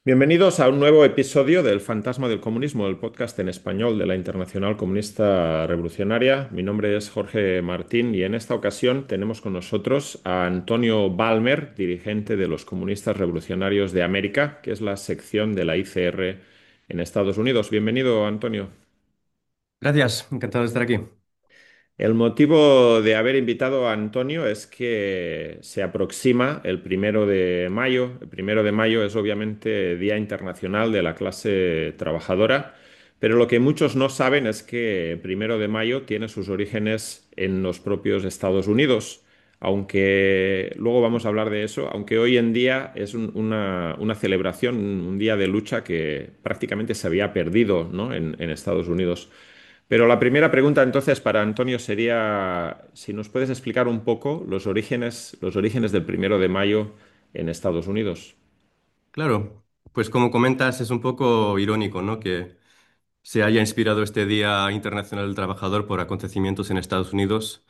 Bienvenidos a un nuevo episodio del Fantasma del Comunismo, el podcast en español de la Internacional Comunista Revolucionaria. Mi nombre es Jorge Martín y en esta ocasión tenemos con nosotros a Antonio Balmer, dirigente de los Comunistas Revolucionarios de América, que es la sección de la ICR en Estados Unidos. Bienvenido, Antonio. Gracias, encantado de estar aquí. El motivo de haber invitado a Antonio es que se aproxima el 1 de mayo. El 1 de mayo es obviamente Día Internacional de la Clase Trabajadora, pero lo que muchos no saben es que 1 de mayo tiene sus orígenes en los propios Estados Unidos, aunque luego vamos a hablar de eso, aunque hoy en día es una celebración, un día de lucha que prácticamente se había perdido, ¿no? en Estados Unidos. Pero la primera pregunta entonces para Antonio sería si nos puedes explicar un poco los orígenes del 1 de mayo en Estados Unidos. Claro, pues como comentas, es un poco irónico, ¿no? Que se haya inspirado este Día Internacional del Trabajador por acontecimientos en Estados Unidos.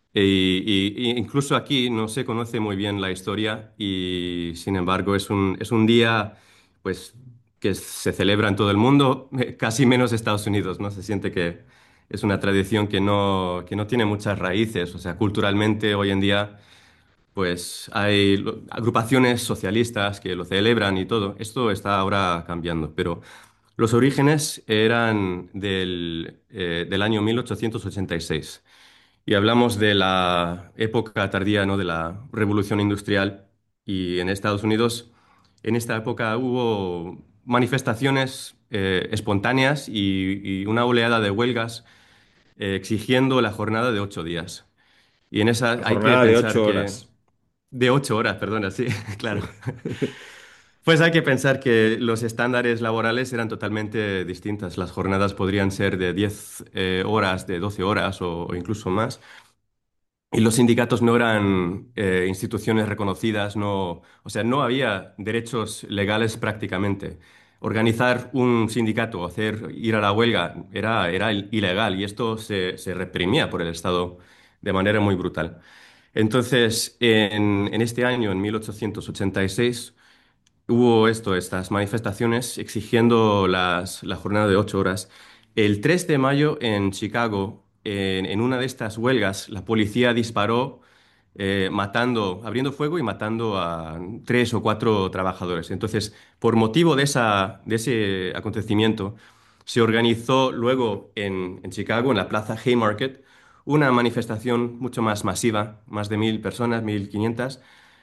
Y incluso aquí no se conoce muy bien la historia y, sin embargo, es un día, pues, que se celebra en todo el mundo, casi menos Estados Unidos, ¿no? Se siente que es una tradición que no tiene muchas raíces. O sea, culturalmente hoy en día pues hay agrupaciones socialistas que lo celebran y todo. Esto está ahora cambiando, pero los orígenes eran del año 1886. Y hablamos de la época tardía, ¿no? De la Revolución Industrial. Y en Estados Unidos, en esta época hubo manifestaciones espontáneas y una oleada de huelgas exigiendo la jornada de 8 días. Y en esa La hay que jornada de pensar ocho que horas. de 8 horas, perdona, sí, claro. Pues hay que pensar que los estándares laborales eran totalmente distintas. Las jornadas podrían ser de 10 horas, de 12 horas o incluso más. Y los sindicatos no eran instituciones reconocidas, no, o sea, no había derechos legales prácticamente. Organizar un sindicato, ir a la huelga, era ilegal y esto se reprimía por el Estado de manera muy brutal. Entonces, en este año, en 1886, hubo estas manifestaciones exigiendo la jornada de 8 horas. El 3 de mayo en Chicago, en una de estas huelgas, la policía disparó abriendo fuego y matando a 3 o 4 trabajadores. Entonces, por motivo de ese acontecimiento, se organizó luego en Chicago, en la plaza Haymarket, una manifestación mucho más masiva, más de 1.000 personas, 1.500,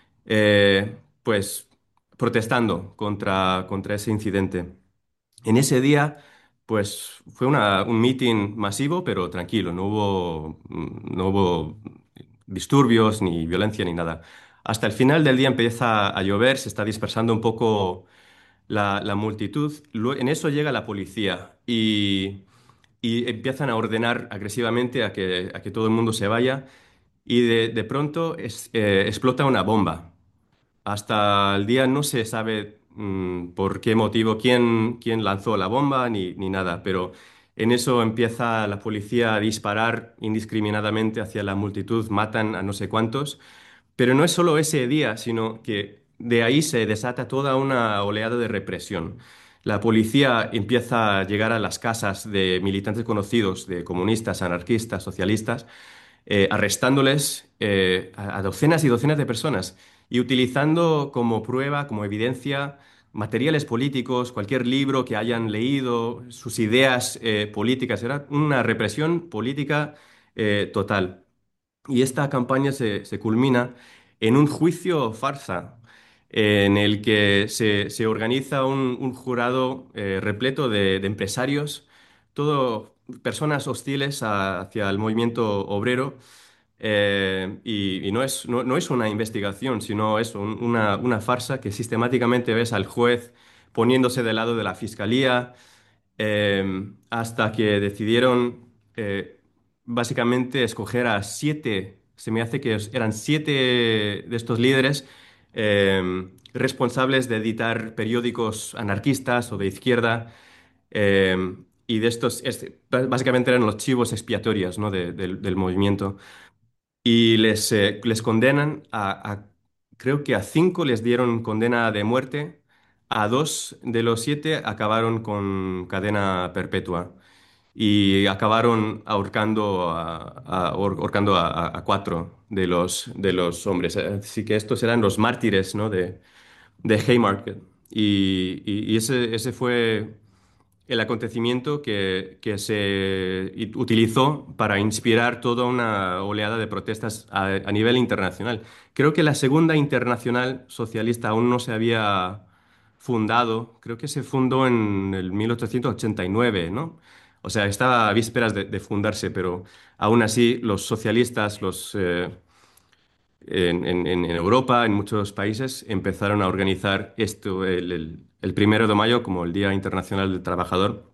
pues protestando contra ese incidente. En ese día, pues fue un meeting masivo, pero tranquilo, no hubo disturbios, ni violencia, ni nada. Hasta el final del día empieza a llover, se está dispersando un poco la multitud. En eso llega la policía y empiezan a ordenar agresivamente a que todo el mundo se vaya y de pronto explota una bomba. Hasta el día no se sabe por qué motivo, quién lanzó la bomba ni nada, pero en eso empieza la policía a disparar indiscriminadamente hacia la multitud, matan a no sé cuántos, pero no es solo ese día, sino que de ahí se desata toda una oleada de represión. La policía empieza a llegar a las casas de militantes conocidos, de comunistas, anarquistas, socialistas, arrestándoles a docenas y docenas de personas y utilizando como prueba, como evidencia, materiales políticos, cualquier libro que hayan leído, sus ideas políticas. Era una represión política total. Y esta campaña se culmina en un juicio farsa en el que se organiza un jurado repleto de empresarios, todo personas hostiles hacia el movimiento obrero. Y no es una investigación, sino es una farsa que sistemáticamente ves al juez poniéndose del lado de la fiscalía, hasta que decidieron básicamente escoger a 7, se me hace que eran 7 de estos líderes responsables de editar periódicos anarquistas o de izquierda. Y de estos, básicamente eran los chivos expiatorios, ¿no? Del movimiento. Y les condenan creo que a 5 les dieron condena de muerte, A dos de los siete acabaron con cadena perpetua y acabaron ahorcando a cuatro de los hombres. Así que estos eran los mártires, ¿no? de Haymarket. Y ese fue el acontecimiento que se utilizó para inspirar toda una oleada de protestas a nivel internacional. Creo que la Segunda Internacional Socialista aún no se había fundado, creo que se fundó en el 1889, ¿no? O sea, estaba a vísperas de fundarse, pero aún así los socialistas, en Europa, en muchos países, empezaron a organizar esto, el 1 de mayo, como el Día Internacional del Trabajador.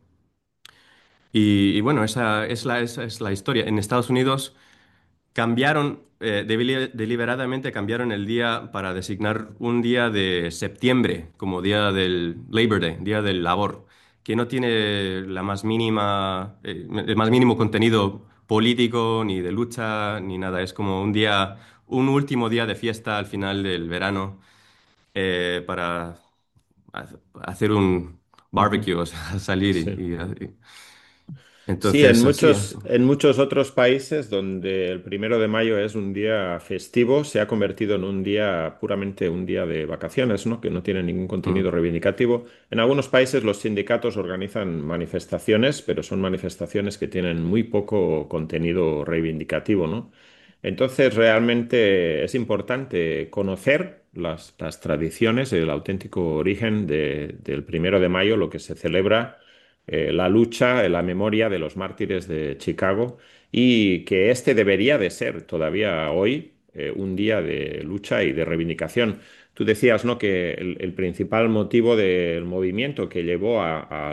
Y bueno, esa es la historia. En Estados Unidos cambiaron, deliberadamente cambiaron el día para designar un día de septiembre como día del Labor Day, día del labor, que no tiene el más mínimo contenido político, ni de lucha, ni nada. Es como un día, un último día de fiesta al final del verano, para ha- hacer un Ujú. barbecue, o sea, salir Sí. Sí, entonces así. en muchos otros países donde el 1 de mayo es un día festivo, se ha convertido en un día puramente un día de vacaciones, ¿no? Que no tiene ningún contenido Mm. reivindicativo. En algunos países los sindicatos organizan manifestaciones, pero son manifestaciones que tienen muy poco contenido reivindicativo, ¿no? Entonces, realmente es importante conocer las tradiciones, el auténtico origen del 1 de mayo, lo que se celebra, la lucha, la memoria de los mártires de Chicago, y que este debería de ser todavía hoy un día de lucha y de reivindicación. Tú decías, ¿no?, que el principal motivo del movimiento que llevó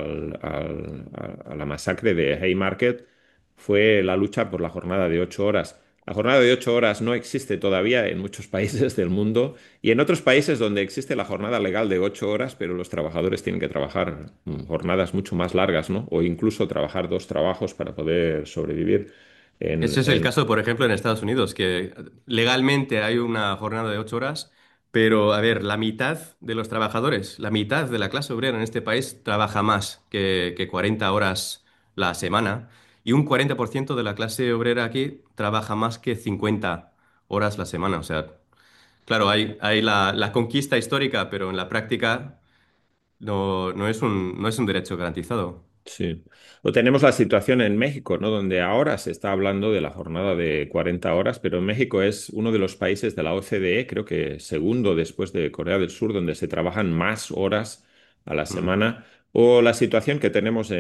a la masacre de Haymarket fue la lucha por la jornada de 8 horas. La jornada de 8 horas no existe todavía en muchos países del mundo, y en otros países donde existe la jornada legal de 8 horas, pero los trabajadores tienen que trabajar jornadas mucho más largas, ¿no? O incluso trabajar dos trabajos para poder sobrevivir. Ese es el caso, por ejemplo, en Estados Unidos, que legalmente hay una jornada de 8 horas, pero a ver, la mitad de los trabajadores, la mitad de la clase obrera en este país trabaja más que 40 horas la semana, y un 40% de la clase obrera aquí trabaja más que 50 horas la semana. O sea, claro, hay la conquista histórica, pero en la práctica no es un derecho garantizado. Sí. O tenemos la situación en México, ¿no? Donde ahora se está hablando de la jornada de 40 horas, pero México es uno de los países de la OCDE, creo que segundo después de Corea del Sur, donde se trabajan más horas a la Mm. semana. O la situación que tenemos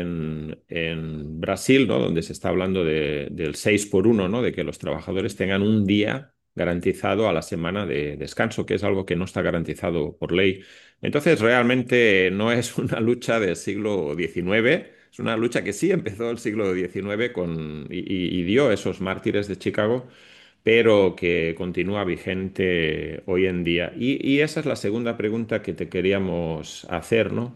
en Brasil, ¿no? Donde se está hablando del 6 por 1, ¿no? De que los trabajadores tengan un día garantizado a la semana de descanso, que es algo que no está garantizado por ley. Entonces, realmente no es una lucha del siglo XIX. Es una lucha que sí empezó el siglo XIX y dio esos mártires de Chicago, pero que continúa vigente hoy en día. Y esa es la segunda pregunta que te queríamos hacer, ¿no?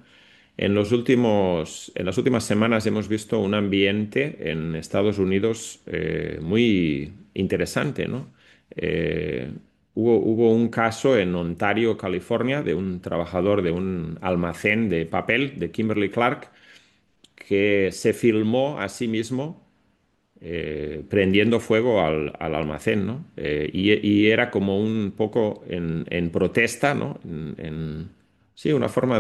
En las últimas semanas hemos visto un ambiente en Estados Unidos muy interesante, ¿no? Eh, hubo un caso en Ontario, California, de un trabajador de un almacén de papel de Kimberly Clark, que se filmó a sí mismo prendiendo fuego al almacén, ¿no? Y era como un poco en protesta, ¿no? Sí, una forma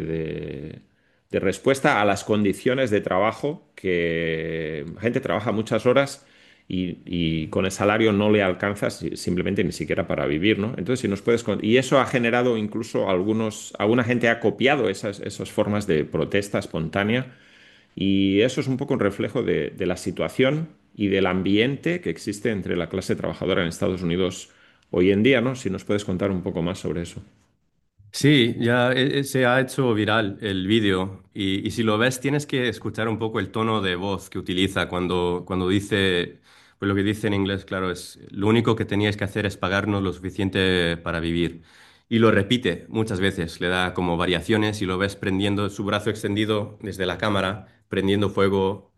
de respuesta a las condiciones de trabajo, que la gente trabaja muchas horas y con el salario no le alcanza simplemente ni siquiera para vivir, ¿no? Entonces, si nos puedes... Y eso ha generado incluso alguna gente ha copiado esas formas de protesta espontánea, y eso es un poco un reflejo de la situación y del ambiente que existe entre la clase trabajadora en Estados Unidos hoy en día, ¿no? Si nos puedes contar un poco más sobre eso. Sí, ya se ha hecho viral el vídeo y si lo ves tienes que escuchar un poco el tono de voz que utiliza cuando dice, pues lo que dice en inglés, claro, es lo único que teníais que hacer es pagarnos lo suficiente para vivir. Y lo repite muchas veces, le da como variaciones y lo ves prendiendo su brazo extendido desde la cámara, prendiendo fuego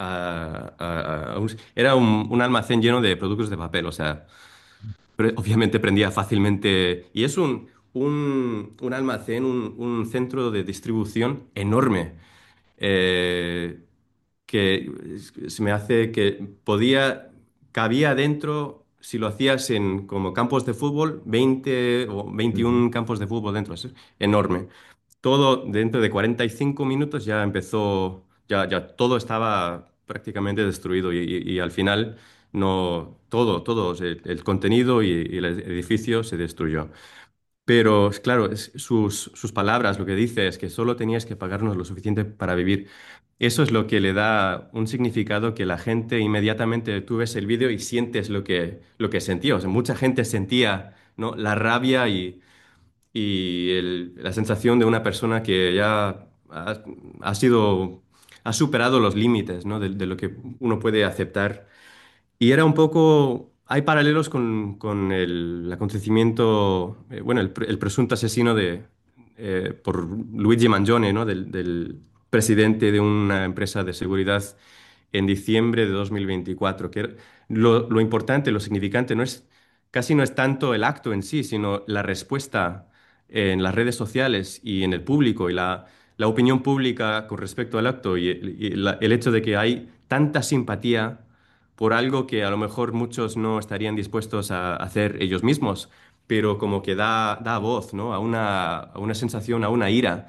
Era un almacén lleno de productos de papel, o sea, obviamente prendía fácilmente y es un almacén, un centro de distribución enorme, eh, que se me hace que cabía dentro, si lo hacías en como campos de fútbol, 20 o Ujú. 21 campos de fútbol dentro, es enorme. Todo dentro de 45 minutos ya empezó, ya todo estaba prácticamente destruido y al final no, todo, o sea, el contenido y el edificio se destruyó. Pero claro, sus palabras, lo que dice es que solo tenías que pagarnos lo suficiente para vivir. Eso es lo que le da un significado que la gente inmediatamente tú ves el vídeo y sientes lo que sentía. O sea, mucha gente sentía, ¿no? La rabia y la sensación de una persona que ya ha sido, ha superado los límites, ¿no? De lo que uno puede aceptar. Y era un poco, hay paralelos con el acontecimiento, bueno, el presunto asesino por Luigi Mangione, ¿no? Del presidente de una empresa de seguridad en diciembre de 2024. Lo importante, lo significante casi no es tanto el acto en sí, sino la respuesta en las redes sociales y en el público y la opinión pública con respecto al acto y el hecho de que hay tanta simpatía por algo que a lo mejor muchos no estarían dispuestos a hacer ellos mismos, pero como que da voz, ¿no? A una sensación, a una ira.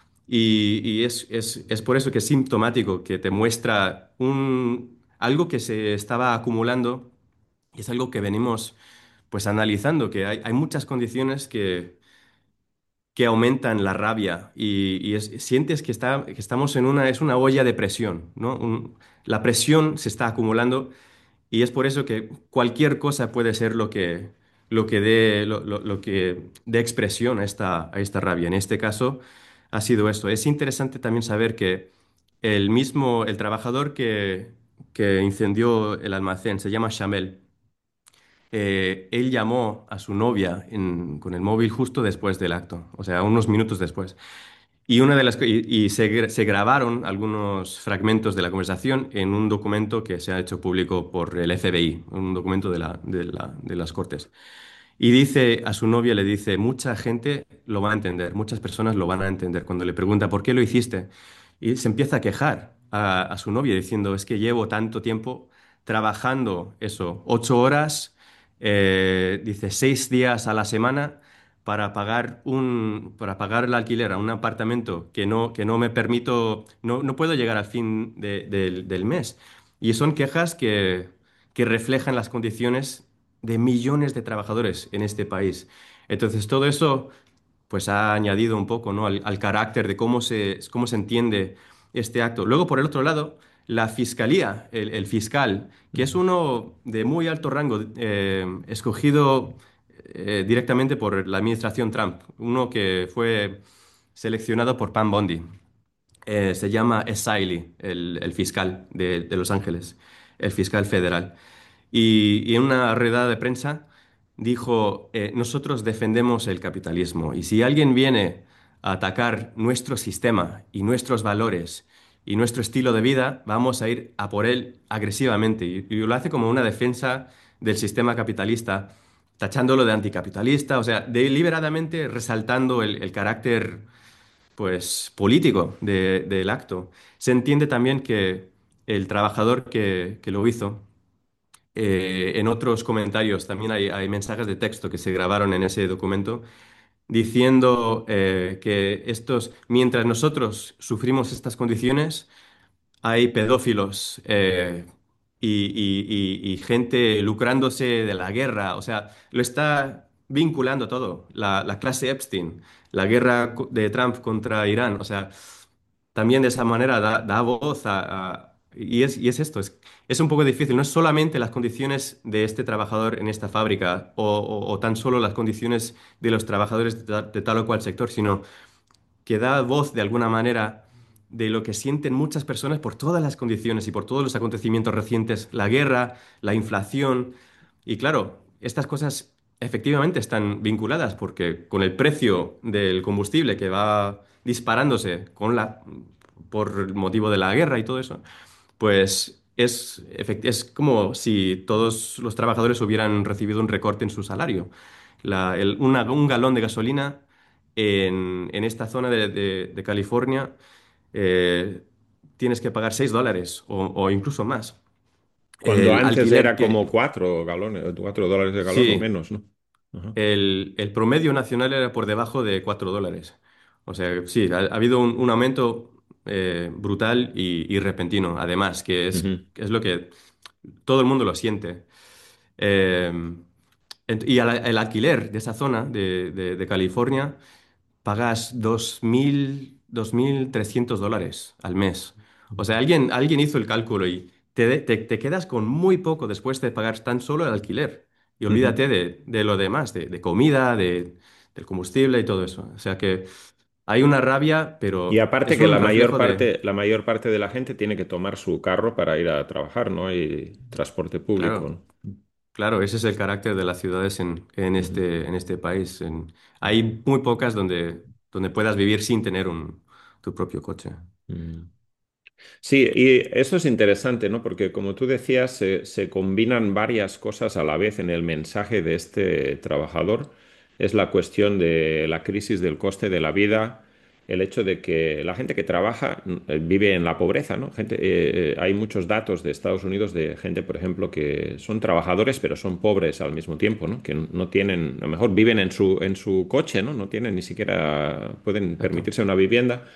Es por eso que es sintomático, que te muestra algo que se estaba acumulando y es algo que venimos pues analizando, que hay muchas condiciones que aumentan la rabia sientes que estamos es una olla de presión, ¿no? La presión se está acumulando y es por eso que cualquier cosa puede ser lo que dé expresión a esta rabia. En este caso ha sido esto. Es interesante también saber que el trabajador que incendió el almacén se llama Shamel. Él llamó a su novia con el móvil justo después del acto, o sea, unos minutos después. Se grabaron algunos fragmentos de la conversación en un documento que se ha hecho público por el FBI, un documento de las Cortes. Y dice a su novia, le dice, mucha gente lo va a entender, muchas personas lo van a entender. Cuando le pregunta, ¿por qué lo hiciste? Y se empieza a quejar a su novia diciendo, es que llevo tanto tiempo trabajando eso, 8 horas, dice, 6 días a la semana para pagar el alquiler a un apartamento que no me permito, no puedo llegar al fin del mes. Y son quejas que reflejan las condiciones de millones de trabajadores en este país. Entonces, todo eso pues ha añadido un poco, ¿no? al carácter de cómo se entiende este acto. Luego, por el otro lado, la fiscalía, el fiscal, que es uno de muy alto rango, escogido directamente por la administración Trump, uno que fue seleccionado por Pam Bondi. Se llama Esili, el fiscal de Los Ángeles, el fiscal federal. Y en una redada de prensa dijo, nosotros defendemos el capitalismo y si alguien viene a atacar nuestro sistema y nuestros valores y nuestro estilo de vida, vamos a ir a por él agresivamente. Y lo hace como una defensa del sistema capitalista, tachándolo de anticapitalista, o sea, deliberadamente resaltando el carácter pues político del acto. Se entiende también que el trabajador que lo hizo, en otros comentarios también hay mensajes de texto que se grabaron en ese documento diciendo que mientras nosotros sufrimos estas condiciones, hay pedófilos y gente lucrándose de la guerra. O sea, lo está vinculando todo. La clase Epstein, la guerra de Trump contra Irán. O sea, también de esa manera da voz y es esto, es un poco difícil. No es solamente las condiciones de este trabajador en esta fábrica o tan solo las condiciones de los trabajadores de tal o cual sector, sino que da voz de alguna manera de lo que sienten muchas personas por todas las condiciones y por todos los acontecimientos recientes, la guerra, la inflación. Y claro, estas cosas efectivamente están vinculadas porque con el precio del combustible que va disparándose por el motivo de la guerra y todo eso, pues es como si todos los trabajadores hubieran recibido un recorte en su salario. un galón de gasolina en esta zona de California, eh, tienes que pagar $6 o incluso más. Cuando El antes alquiler era que, como 4 galones, $4 de galón o sí, menos, ¿no? Ajá. el promedio nacional era por debajo de $4. O sea, sí, ha habido un aumento brutal y repentino, además, Ujú, que es lo que todo el mundo lo siente. Eh, el alquiler de esa zona de California pagas $2.300 al mes. O sea, alguien hizo el cálculo y te quedas con muy poco después de pagar tan solo el alquiler. Y ujú. olvídate de lo demás, de comida, del combustible y todo eso. O sea que hay una rabia, Y pero aparte es que un reflejo de... la mayor parte de la gente tiene que tomar su carro para ir a trabajar, ¿no? Y transporte público, Claro, ¿no? claro, ese es el carácter de las ciudades Ujú, en este país. Hay muy pocas donde puedas vivir sin tener tu propio coche. ujú. Sí, y eso es interesante, ¿no? Porque como tú decías, se combinan varias cosas a la vez en el mensaje de este trabajador. Es la cuestión de la crisis del coste de la vida, el hecho de que la gente que trabaja vive en la pobreza, ¿no? Hay muchos datos de Estados Unidos de gente, por ejemplo, que son trabajadores pero son pobres al mismo tiempo, ¿no? Que no tienen, a lo mejor viven en su coche, ¿no? No tienen ni siquiera, pueden Exacto. permitirse una vivienda.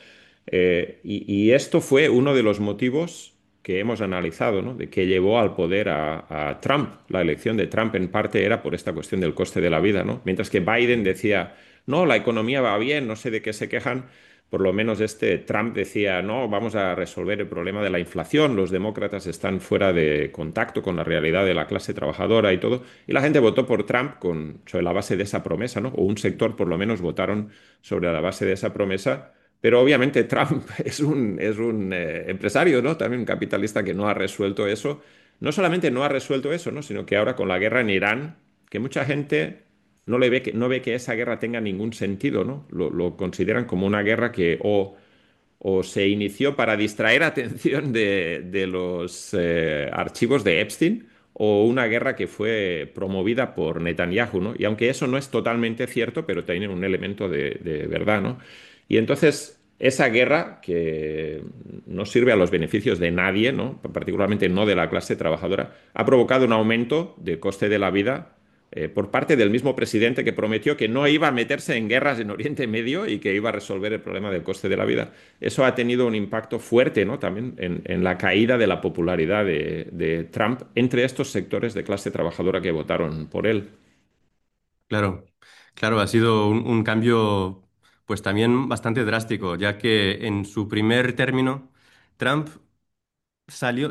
Y esto fue uno de los motivos que hemos analizado, ¿no? De que llevó al poder a Trump. La elección de Trump en parte era por esta cuestión del coste de la vida, ¿no? Mientras que Biden decía, no, la economía va bien, no sé de qué se quejan. Por lo menos este Trump decía, no, vamos a resolver el problema de la inflación, los demócratas están fuera de contacto con la realidad de la clase trabajadora y todo. Y la gente votó por Trump sobre la base de esa promesa, ¿no? O un sector por lo menos votaron sobre la base de esa promesa. Pero obviamente Trump es un empresario, ¿no? También un capitalista que no ha resuelto eso. No solamente no ha resuelto eso, ¿no? Sino que ahora con la guerra en Irán, que mucha gente no ve que esa guerra tenga ningún sentido, ¿no? Lo consideran como una guerra que o se inició para distraer atención de los archivos de Epstein o una guerra que fue promovida por Netanyahu, ¿no? Y aunque eso no es totalmente cierto, pero tiene un elemento de verdad, ¿no? Y entonces esa guerra que no sirve a los beneficios de nadie, ¿no? Particularmente no de la clase trabajadora, ha provocado un aumento del coste de la vida por parte del mismo presidente que prometió que no iba a meterse en guerras en Oriente Medio y que iba a resolver el problema del coste de la vida. Eso ha tenido un impacto fuerte, ¿no? También en la caída de la popularidad de Trump entre estos sectores de clase trabajadora que votaron por él. Claro, claro, ha sido un cambio pues también bastante drástico, ya que en su primer término Trump salió,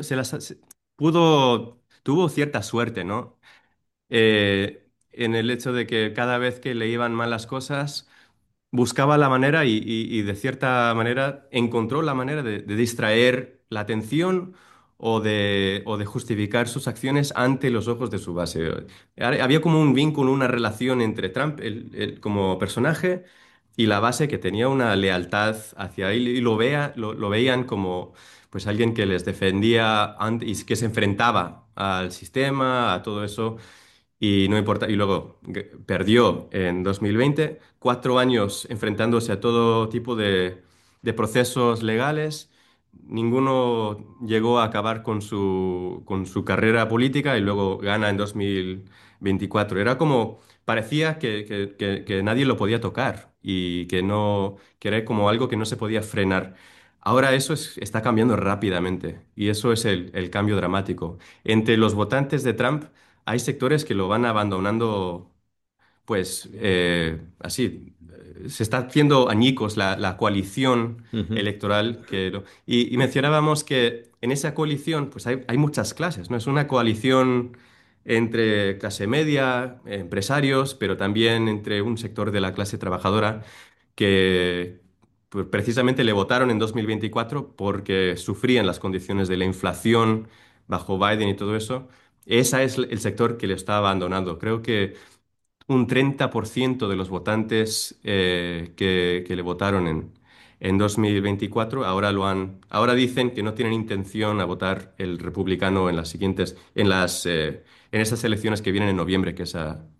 tuvo cierta suerte, ¿no? En el hecho de que cada vez que le iban mal las cosas, buscaba la manera y de cierta manera encontró la manera de distraer la atención o de justificar sus acciones ante los ojos de su base. Había como un vínculo, una relación entre Trump como personaje y la base que tenía una lealtad hacia él y lo veían como pues alguien que les defendía y que se enfrentaba al sistema, a todo eso. Y no importa, y luego perdió en 2020, 4 años enfrentándose a todo tipo de procesos legales. Ninguno llegó a acabar con su carrera política y luego gana en 2024. Era como, parecía que nadie lo podía tocar y que no, que era como algo que no se podía frenar. Ahora eso está cambiando rápidamente y eso es el cambio dramático. Entre los votantes de Trump, hay sectores que lo van abandonando, pues así. Se está haciendo añicos la coalición Ujú, electoral y mencionábamos que en esa coalición pues hay muchas clases, ¿no? Es una coalición entre clase media, empresarios, pero también entre un sector de la clase trabajadora que pues, precisamente le votaron en 2024 porque sufrían las condiciones de la inflación bajo Biden y todo eso. Ese es el sector que le está abandonando. Creo que un 30% de los votantes que le votaron en 2024 ahora dicen que no tienen intención a votar el republicano en las siguientes, en esas elecciones que vienen en noviembre, que es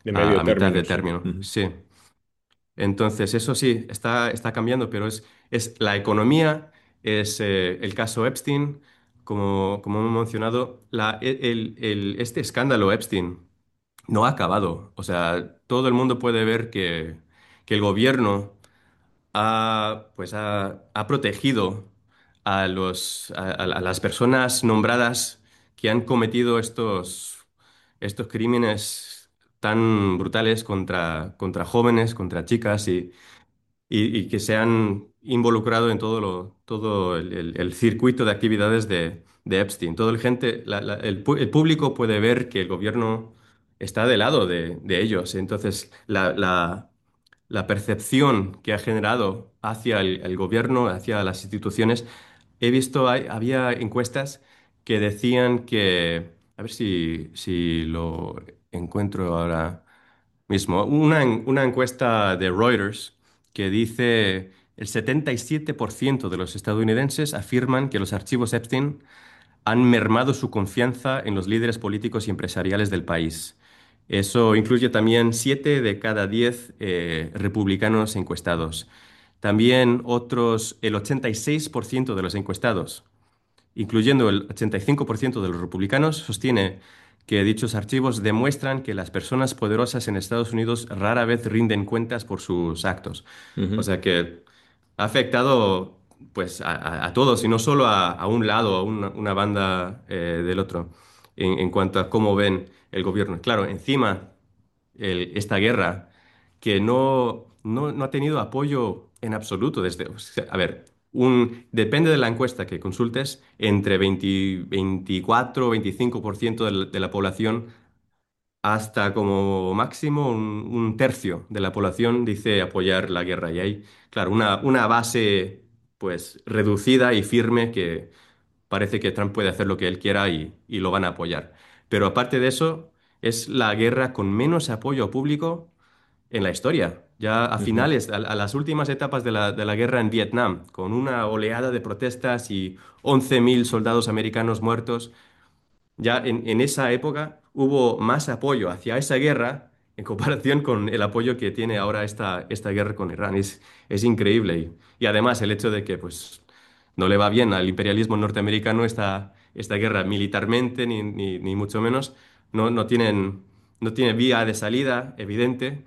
De medio a mitad término, de sí. término. Ujú. Sí. Entonces, eso sí, está cambiando, pero es la economía, es el caso Epstein, como hemos mencionado, este escándalo Epstein no ha acabado. O sea, todo el mundo puede ver que el gobierno ha protegido a las personas nombradas que han cometido estos crímenes tan brutales contra jóvenes, contra chicas y que se han involucrado en todo el circuito de actividades de Epstein. Todo el público puede ver que el gobierno está del lado de ellos. Entonces, la percepción que ha generado hacia el gobierno, hacia las instituciones, he visto, había encuestas que decían que, a ver si lo encuentro ahora mismo, una encuesta de Reuters que dice el 77% de los estadounidenses afirman que los archivos Epstein han mermado su confianza en los líderes políticos y empresariales del país. Eso incluye también 7 de cada 10 republicanos encuestados. También el 86% de los encuestados, incluyendo el 85% de los republicanos, sostiene que dichos archivos demuestran que las personas poderosas en Estados Unidos rara vez rinden cuentas por sus actos. O Ujú. sea que ha afectado pues a todos y no solo a un lado, a una banda del otro, en cuanto a cómo ven el gobierno. Claro, encima esta guerra que no ha tenido apoyo en absoluto desde, o sea, a ver, depende de la encuesta que consultes, entre 24 o 25% de la población hasta como máximo un tercio de la población dice apoyar la guerra. Y hay, claro, una base pues reducida y firme que parece que Trump puede hacer lo que él quiera y lo van a apoyar. Pero aparte de eso, es la guerra con menos apoyo público en la historia. Ya a Ujú. finales, a las últimas etapas de la guerra en Vietnam, con una oleada de protestas y 11.000 soldados americanos muertos, ya en esa época hubo más apoyo hacia esa guerra en comparación con el apoyo que tiene ahora esta guerra con Irán. Es increíble. Y además el hecho de que pues, no le va bien al imperialismo norteamericano esta guerra militarmente, ni mucho menos, no tiene vía de salida evidente.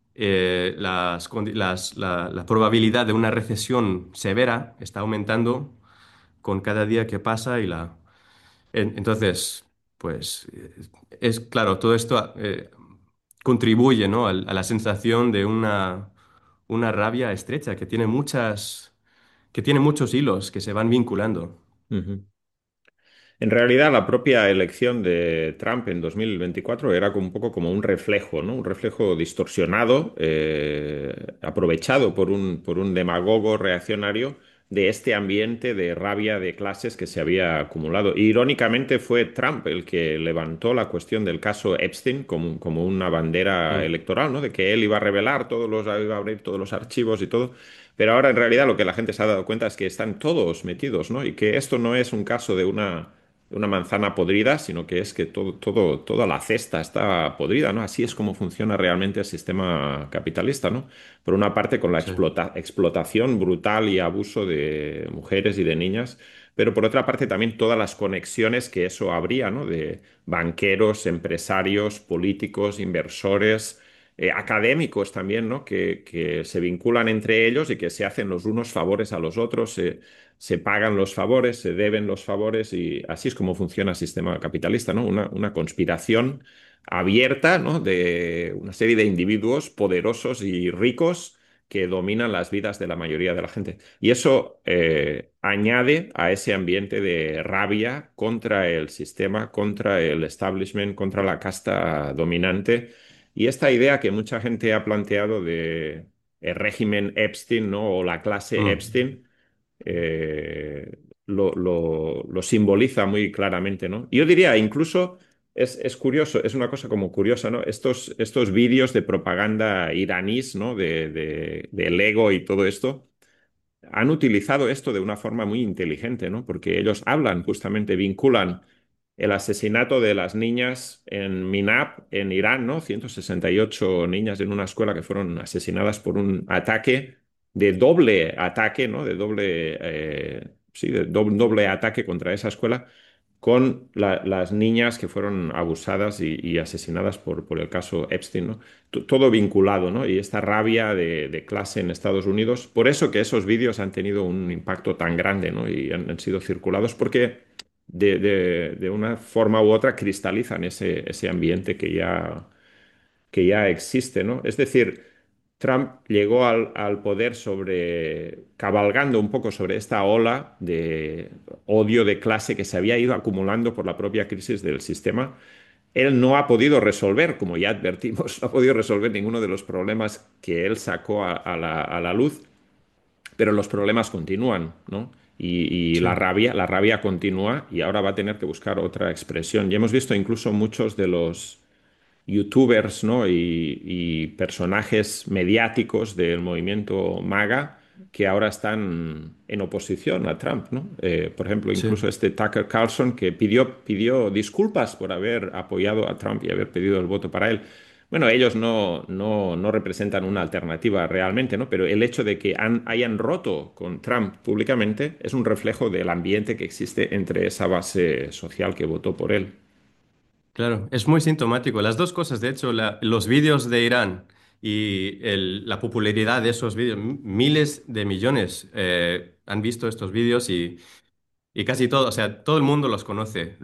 La probabilidad de una recesión severa está aumentando con cada día que pasa entonces, pues es claro, todo esto contribuye, ¿no? a la sensación de una rabia estrecha que tiene muchos hilos que se van vinculando. Ujú. En realidad, la propia elección de Trump en 2024 era como un poco como un reflejo, ¿no? Un reflejo distorsionado, aprovechado por un demagogo reaccionario de este ambiente de rabia de clases que se había acumulado. Irónicamente, fue Trump el que levantó la cuestión del caso Epstein como una bandera Mm, electoral, ¿no? De que él iba a revelar iba a abrir todos los archivos y todo. Pero ahora en realidad lo que la gente se ha dado cuenta es que están todos metidos, ¿no? Y que esto no es un caso de una manzana podrida, sino que es que toda la cesta está podrida, ¿no? Así es como funciona realmente el sistema capitalista, ¿no? Por una parte, con la sí. explotación brutal y abuso de mujeres y de niñas, pero por otra parte también todas las conexiones que eso habría, ¿no? De banqueros, empresarios, políticos, inversores, académicos también, ¿no? Que se vinculan entre ellos y que se hacen los unos favores a los otros, se pagan los favores, se deben los favores y así es como funciona el sistema capitalista, ¿no? Una conspiración abierta, ¿no? De una serie de individuos poderosos y ricos que dominan las vidas de la mayoría de la gente. Y eso añade a ese ambiente de rabia contra el sistema, contra el establishment, contra la casta dominante. Y esta idea que mucha gente ha planteado de el régimen Epstein, ¿no? O la clase Mm, Epstein, lo simboliza muy claramente, ¿no? Yo diría, incluso es curioso, es una cosa como curiosa, ¿no? Estos vídeos de propaganda iraníes, ¿no? Del ego y todo esto, han utilizado esto de una forma muy inteligente, ¿no? Porque ellos hablan, justamente vinculan. el asesinato de las niñas en Minab, en Irán, ¿no? 168 niñas en una escuela que fueron asesinadas por un ataque de doble ataque, ¿no? De doble, sí, de doble ataque contra esa escuela con las niñas que fueron abusadas y asesinadas por el caso Epstein, ¿no? Todo vinculado, ¿no? Y esta rabia de clase en Estados Unidos. Por eso que esos vídeos han tenido un impacto tan grande, ¿no? Y han sido circulados porque de una forma u otra cristalizan ese ambiente que ya existe, ¿no? Es decir, Trump llegó al poder cabalgando un poco sobre esta ola de odio de clase que se había ido acumulando por la propia crisis del sistema. Él no ha podido resolver, como ya advertimos, no ha podido resolver ninguno de los problemas que él sacó a la luz, pero los problemas continúan, ¿no? Y la Sí, rabia, la rabia continúa y ahora va a tener que buscar otra expresión. Ya hemos visto incluso muchos de los youtubers, ¿no? y personajes mediáticos del movimiento MAGA que ahora están en oposición a Trump, ¿no? Por ejemplo, sí. incluso este Tucker Carlson que pidió disculpas por haber apoyado a Trump y haber pedido el voto para él. Bueno, ellos no representan una alternativa realmente, ¿no? Pero el hecho de que hayan roto con Trump públicamente es un reflejo del ambiente que existe entre esa base social que votó por él. Claro, es muy sintomático. Las dos cosas, de hecho, los vídeos de Irán y la popularidad de esos vídeos, miles de millones han visto estos vídeos y casi todo, o sea, todo el mundo los conoce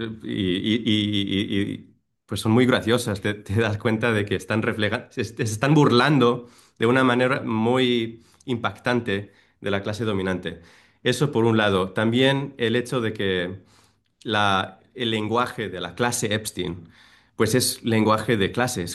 pues son muy graciosas. Te das cuenta de que están reflejando, se están burlando de una manera muy impactante de la clase dominante. Eso por un lado. También el hecho de que el lenguaje de la clase Epstein, pues es lenguaje de clases,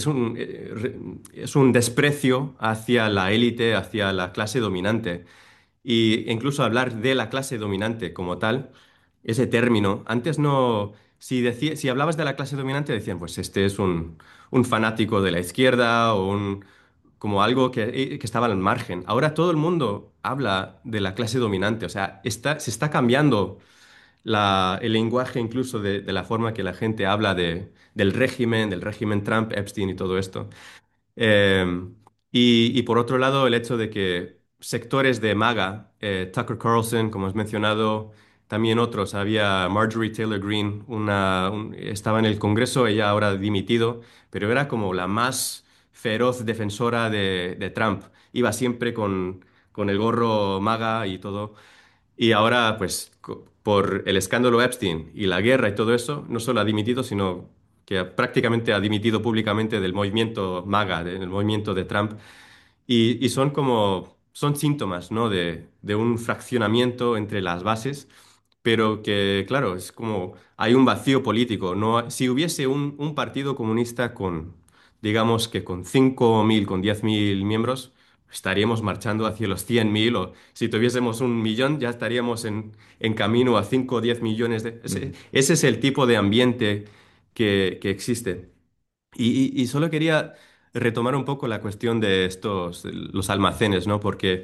es un desprecio hacia la élite, hacia la clase dominante. Y incluso hablar de la clase dominante como tal, ese término, antes no, si hablabas de la clase dominante decían, pues este es un fanático de la izquierda o como algo que estaba al margen. Ahora todo el mundo habla de la clase dominante, o sea, se está cambiando el lenguaje incluso de la forma que la gente habla del régimen Trump, Epstein y todo esto. Eh, y por otro lado, el hecho de que sectores de MAGA, Tucker Carlson, como has mencionado, también otros, había Marjorie Taylor Greene, estaba en el Congreso, ella ahora ha dimitido, pero era como la más feroz defensora de Trump. Iba siempre con el gorro MAGA y todo. Y ahora, pues, por el escándalo Epstein y la guerra y todo eso, no solo ha dimitido, sino que prácticamente ha dimitido públicamente del movimiento MAGA, del movimiento de Trump. Y son síntomas, ¿no? De un fraccionamiento entre las bases, pero que, claro, es como hay un vacío político. No, si hubiese un partido comunista digamos que con 5.000, con 10.000 miembros, estaríamos marchando hacia los 100.000, o si tuviésemos 1 millón, ya estaríamos en camino a 5 o 10 millones ese es el tipo de ambiente que existe. Y solo quería retomar un poco la cuestión de los almacenes, ¿no? Porque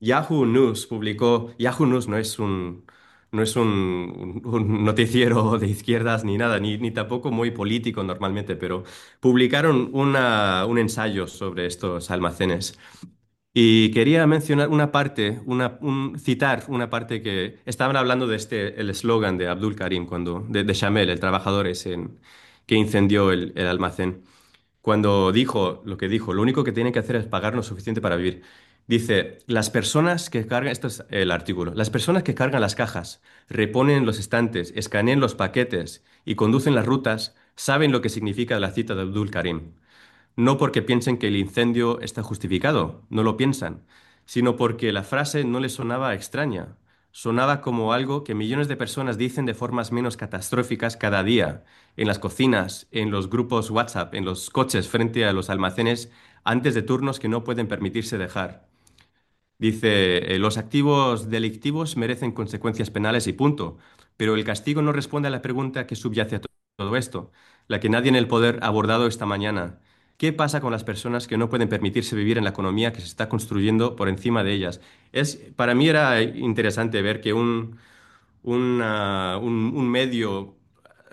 Yahoo News no es un noticiero de izquierdas ni nada, ni tampoco muy político normalmente, pero publicaron un ensayo sobre estos almacenes. Y quería mencionar una parte, citar una parte que estaban hablando de el eslogan de Abdul Karim, de Shamel, el trabajador ese que incendió el almacén. Cuando dijo lo que dijo, lo único que tienen que hacer es pagar lo suficiente para vivir. Dice, las personas que cargan, esto es el artículo, las personas que cargan las cajas, reponen los estantes, escanean los paquetes y conducen las rutas, saben lo que significa la cita de Abdul Karim. No porque piensen que el incendio está justificado, no lo piensan, sino porque la frase no les sonaba extraña. Sonaba como algo que millones de personas dicen de formas menos catastróficas cada día, en las cocinas, en los grupos WhatsApp, en los coches frente a los almacenes, antes de turnos que no pueden permitirse dejar. Dice, los activos delictivos merecen consecuencias penales y punto, pero el castigo no responde a la pregunta que subyace a todo esto, la que nadie en el poder ha abordado esta mañana. ¿Qué pasa con las personas que no pueden permitirse vivir en la economía que se está construyendo por encima de ellas? Para mí era interesante ver que un medio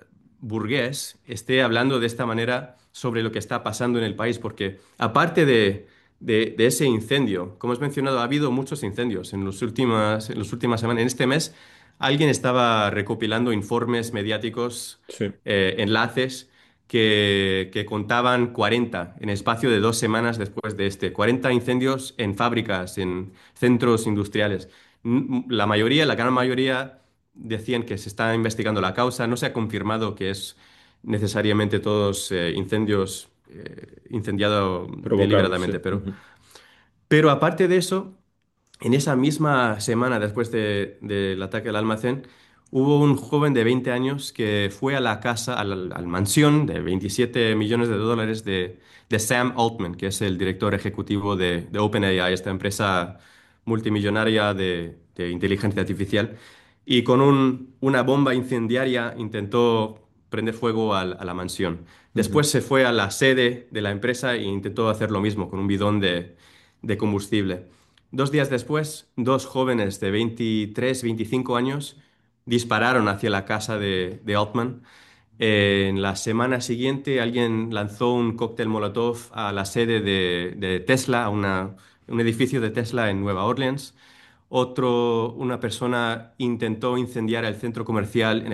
burgués esté hablando de esta manera sobre lo que está pasando en el país, porque aparte de ese incendio, como has mencionado, ha habido muchos incendios en las últimas semanas. En este mes, alguien estaba recopilando informes mediáticos, Sí. enlaces, que contaban 40 en espacio de 2 semanas después de este. 40 incendios en fábricas, en centros industriales. La mayoría, la gran mayoría decían que se está investigando la causa. No se ha confirmado que es necesariamente todos incendios incendiados Provocado, sí. deliberadamente, Ujú, pero aparte de eso, en esa misma semana después del ataque al almacén, hubo un joven de 20 años que fue a la casa, al mansión de 27 millones de dólares de Sam Altman, que es el director ejecutivo de OpenAI, esta empresa multimillonaria de inteligencia artificial, y con una bomba incendiaria intentó prender fuego a la mansión. ujú, Después se fue a la sede de la empresa e intentó hacer lo mismo con un bidón de combustible. 2 días después, dos jóvenes de 23, 25 años dispararon hacia la casa de Altman. En la semana siguiente, alguien lanzó un cóctel Molotov a la sede de Tesla, un edificio de Tesla en Nueva Orleans. Una persona intentó incendiar el centro comercial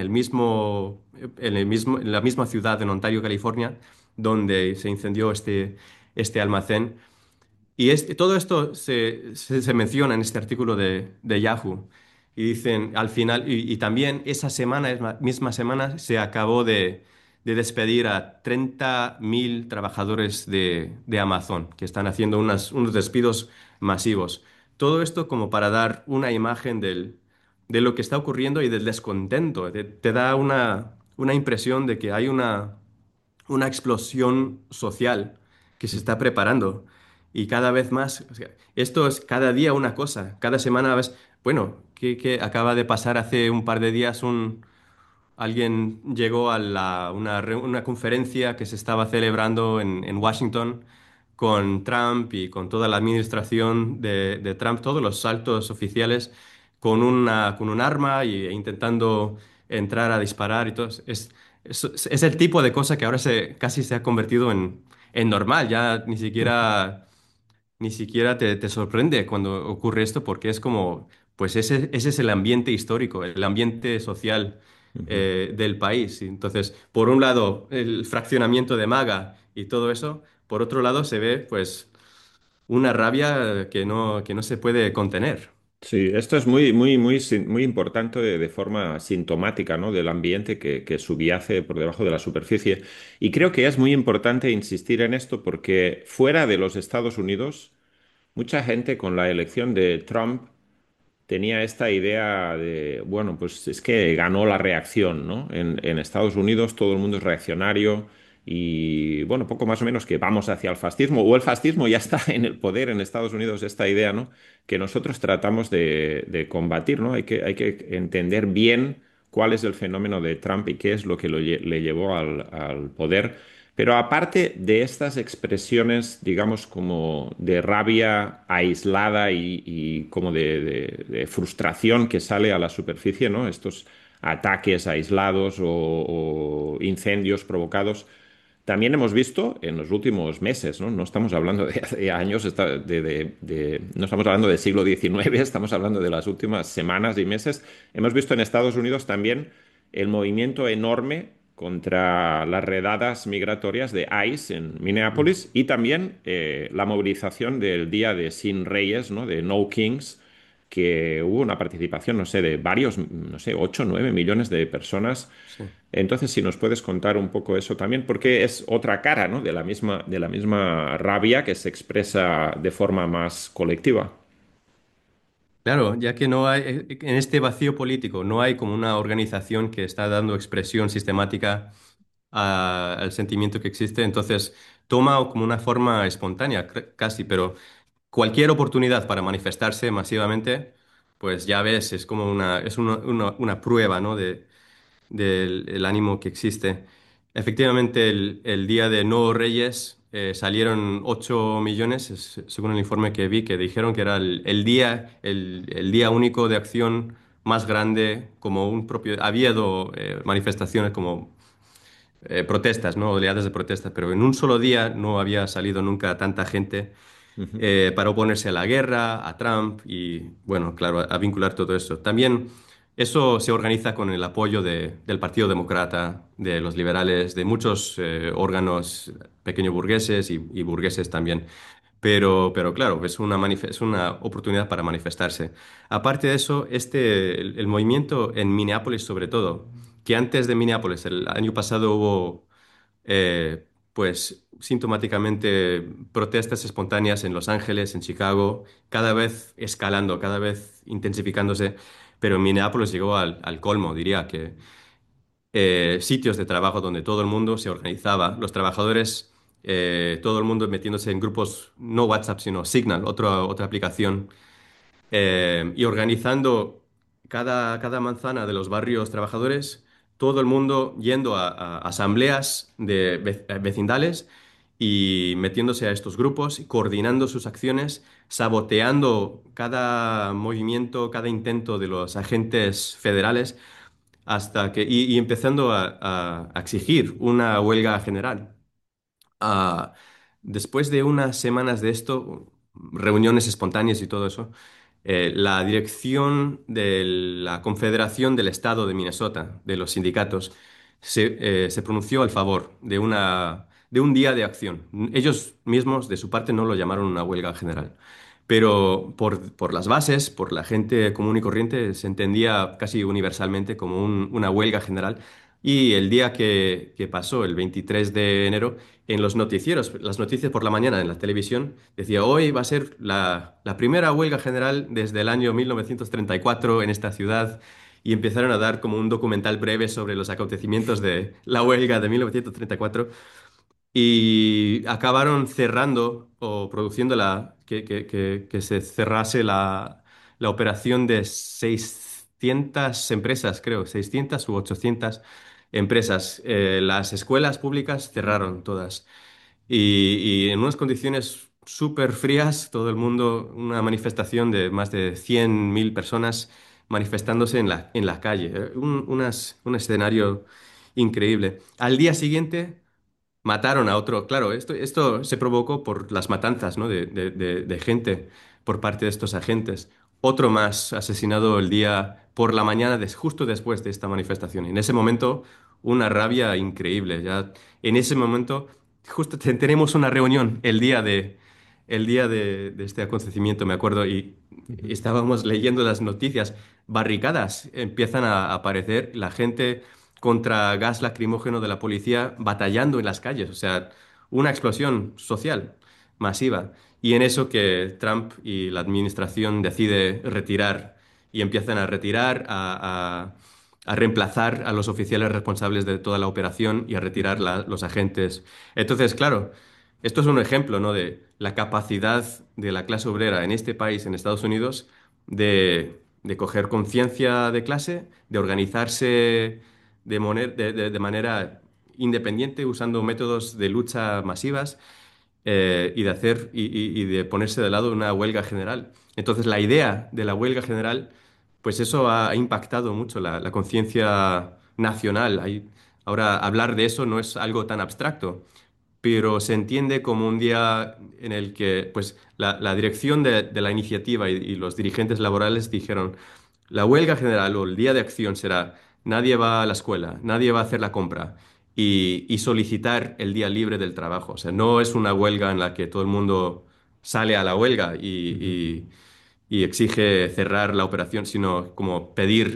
en la misma ciudad en Ontario, California, donde se incendió este almacén. Y todo esto se menciona en este artículo de Yahoo. Y dicen, al final, y también esa semana, misma semana, se acabó de despedir a 30.000 trabajadores de Amazon, que están haciendo unos despidos masivos. Todo esto como para dar una imagen de lo que está ocurriendo y del descontento. Te da una impresión de que hay una explosión social que se está ujú. preparando. Y cada vez más, o sea, esto es cada día una cosa, cada semana ves, bueno, que acaba de pasar hace un par de días alguien llegó a una conferencia que se estaba celebrando en Washington con Trump y con toda la administración de Trump, todos los altos oficiales, con un arma e intentando entrar a disparar y todo. Es el tipo de cosa que ahora casi se ha convertido en normal, ya ni siquiera te sorprende cuando ocurre esto porque es como, pues ese es el ambiente histórico, el ambiente social Ujú. del país. Y entonces, por un lado, el fraccionamiento de Maga y todo eso, por otro lado, se ve pues una rabia que no se puede contener. Sí, esto es muy, muy, muy, muy importante de forma sintomática, ¿no? Del ambiente que subyace por debajo de la superficie. Y creo que es muy importante insistir en esto porque fuera de los Estados Unidos, mucha gente con la elección de Trump tenía esta idea de, bueno, pues es que ganó la reacción, ¿no? En Estados Unidos todo el mundo es reaccionario y, bueno, poco más o menos que vamos hacia el fascismo, o el fascismo ya está en el poder en Estados Unidos, esta idea, ¿no? Que nosotros tratamos de combatir, ¿no? Hay que entender bien cuál es el fenómeno de Trump y qué es lo que le llevó al poder. Pero aparte de estas expresiones, digamos, como de rabia aislada y como de frustración que sale a la superficie, ¿no? Estos ataques aislados o incendios provocados, también hemos visto en los últimos meses, ¿no? No estamos hablando de hace años, no estamos hablando del siglo XIX, estamos hablando de las últimas semanas y meses. Hemos visto en Estados Unidos también el movimiento enorme contra las redadas migratorias de ICE en Mm. Minneapolis y también la movilización del Día de Sin Reyes, ¿no? De No Kings, que hubo una participación, no sé, de varios, no sé, 8 o 9 millones de personas. Sí. Entonces, si nos puedes contar un poco eso también, porque es otra cara, ¿no? De la misma rabia que se expresa de forma más colectiva. Claro, ya que no hay, en este vacío político no hay como una organización que está dando expresión sistemática al sentimiento que existe, entonces toma como una forma espontánea, casi, pero cualquier oportunidad para manifestarse masivamente, pues ya ves, es como una prueba, ¿no? Del el ánimo que existe. Efectivamente, el día de Nuevos Reyes salieron 8 millones, según el informe que vi, que dijeron que era el día único de acción más grande, como un propio... Ha habido manifestaciones como protestas, ¿no? Oleadas de protestas, pero en un solo día no había salido nunca tanta gente Ujú, para oponerse a la guerra, a Trump y, bueno, claro, a vincular todo eso. También eso se organiza con el apoyo del Partido Demócrata, de los liberales, de muchos órganos pequeño burgueses y burgueses también. Pero claro, es una oportunidad para manifestarse. Aparte de eso, el movimiento en Minneapolis sobre todo, que antes de Minneapolis, el año pasado hubo pues sintomáticamente protestas espontáneas en Los Ángeles, en Chicago, cada vez escalando, cada vez intensificándose, pero en Minneapolis llegó al colmo, diría que sitios de trabajo donde todo el mundo se organizaba, los trabajadores, todo el mundo metiéndose en grupos, no WhatsApp, sino Signal, otra aplicación y organizando cada manzana de los barrios trabajadores, todo el mundo yendo a asambleas vecindales y metiéndose a estos grupos, coordinando sus acciones, saboteando cada movimiento, cada intento de los agentes federales, y empezando a exigir una huelga general. Ah, Después de unas semanas de esto, reuniones espontáneas y todo eso, la dirección de la Confederación del Estado de Minnesota, de los sindicatos, se pronunció al favor de un día de acción. Ellos mismos, de su parte, no lo llamaron una huelga general. Pero por las bases, por la gente común y corriente, se entendía casi universalmente como una huelga general. Y el día que pasó, el 23 de enero, en los noticieros, las noticias por la mañana en la televisión, decía, hoy va a ser la primera huelga general desde el año 1934 en esta ciudad. Y empezaron a dar como un documental breve sobre los acontecimientos de la huelga de 1934 y acabaron cerrando o produciendo que se cerrase la operación de 600 empresas, creo, 600 u 800 empresas. Las escuelas públicas cerraron todas y en unas condiciones súper frías, todo el mundo, una manifestación de más de 100.000 personas manifestándose en la calle. Un escenario increíble. Al día siguiente mataron a otro. Claro, esto se provocó por las matanzas, ¿no? de gente por parte de estos agentes. Otro más asesinado el día por la mañana, justo después de esta manifestación. En ese momento, una rabia increíble. Ya, en ese momento, justo tenemos una reunión el día de este acontecimiento, me acuerdo, y ujú. estábamos leyendo las noticias. Barricadas empiezan a aparecer, la gente contra gas lacrimógeno de la policía batallando en las calles, o sea, una explosión social masiva. Y en eso que Trump y la administración decide retirar y empiezan a retirar, a reemplazar a los oficiales responsables de toda la operación y a retirar los agentes. Entonces, claro, esto es un ejemplo, ¿no? De la capacidad de la clase obrera en este país, en Estados Unidos, de coger conciencia de clase, de organizarse de manera independiente, usando métodos de lucha masivas y de y de ponerse de lado una huelga general. Entonces, la idea de la huelga general, pues eso ha impactado mucho la conciencia nacional. Ahora, hablar de eso no es algo tan abstracto, pero se entiende como un día en el que pues, la dirección de la iniciativa y los dirigentes laborales dijeron, la huelga general o el día de acción será, nadie va a la escuela, nadie va a hacer la compra y solicitar el día libre del trabajo. O sea, no es una huelga en la que todo el mundo sale a la huelga Ujú, y exige cerrar la operación, sino como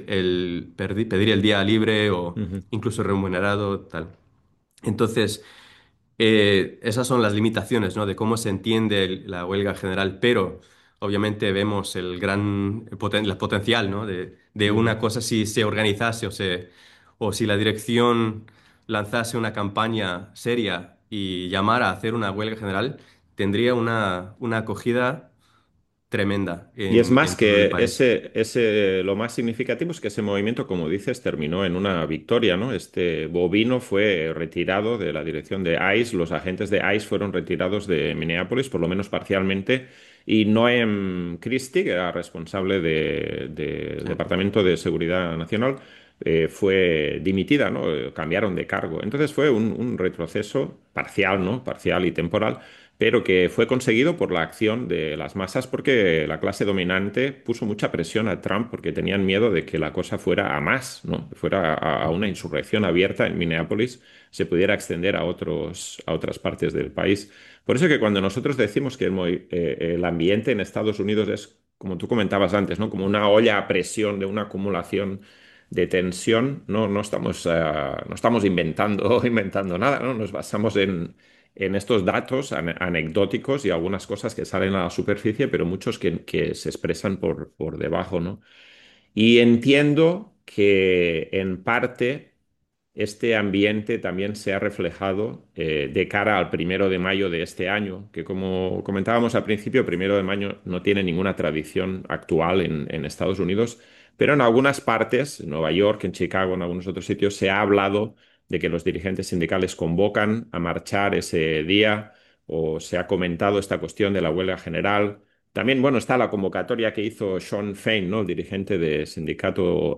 pedir el día libre o ujú. incluso remunerado, tal. Entonces, esas son las limitaciones, ¿no? De cómo se entiende la huelga general, pero obviamente vemos el potencial, ¿no? De Ujú. una cosa si se organizase o si la dirección lanzase una campaña seria y llamara a hacer una huelga general, tendría una acogida tremenda Y es más en todo el que país. lo más significativo es que ese movimiento, como dices, terminó en una victoria, ¿no? Este Bovino fue retirado de la dirección de ICE, los agentes de ICE fueron retirados de Minneapolis, por lo menos parcialmente, y Noem Christie, que era responsable del Sí. Departamento de Seguridad Nacional, fue dimitida, ¿no? Cambiaron de cargo. Entonces fue un retroceso parcial, ¿no? Parcial y temporal, pero que fue conseguido por la acción de las masas porque la clase dominante puso mucha presión a Trump porque tenían miedo de que la cosa fuera a más, ¿no? Fuera a una insurrección abierta en Minneapolis, se pudiera extender a otras partes del país. Por eso que cuando nosotros decimos que el ambiente en Estados Unidos es, como tú comentabas antes, ¿no? Como una olla a presión de una acumulación de tensión, no estamos inventando nada, ¿no? Nos basamos en estos datos anecdóticos y algunas cosas que salen a la superficie, pero muchos que se expresan por debajo, ¿no? Y entiendo que en parte este ambiente también se ha reflejado de cara al 1 de mayo de este año, que como comentábamos al principio, 1 de mayo no tiene ninguna tradición actual en Estados Unidos, pero en algunas partes, en Nueva York, en Chicago, en algunos otros sitios, se ha hablado de que los dirigentes sindicales convocan a marchar ese día o se ha comentado esta cuestión de la huelga general. También, bueno, está la convocatoria que hizo Sean Fein, ¿no? El dirigente de sindicato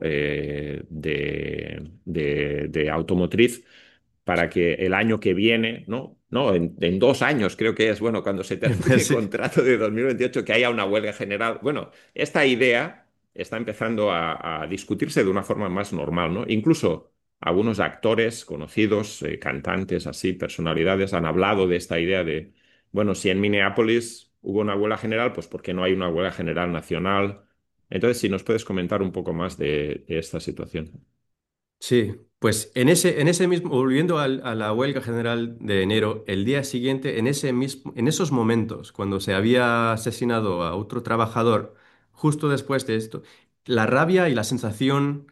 de automotriz, para que el año que viene, ¿no? No, en 2 años creo que es, bueno, cuando se termine el Sí. contrato de 2028, que haya una huelga general. Bueno, esta idea está empezando a discutirse de una forma más normal, ¿no? Incluso algunos actores conocidos, cantantes, así, personalidades, han hablado de esta idea de bueno, si en Minneapolis hubo una huelga general, pues ¿por qué no hay una huelga general nacional? Entonces, si nos puedes comentar un poco más de esta situación. Sí, pues en ese mismo, volviendo a la huelga general de enero, el día siguiente, en esos momentos, cuando se había asesinado a otro trabajador, justo después de esto, la rabia y la sensación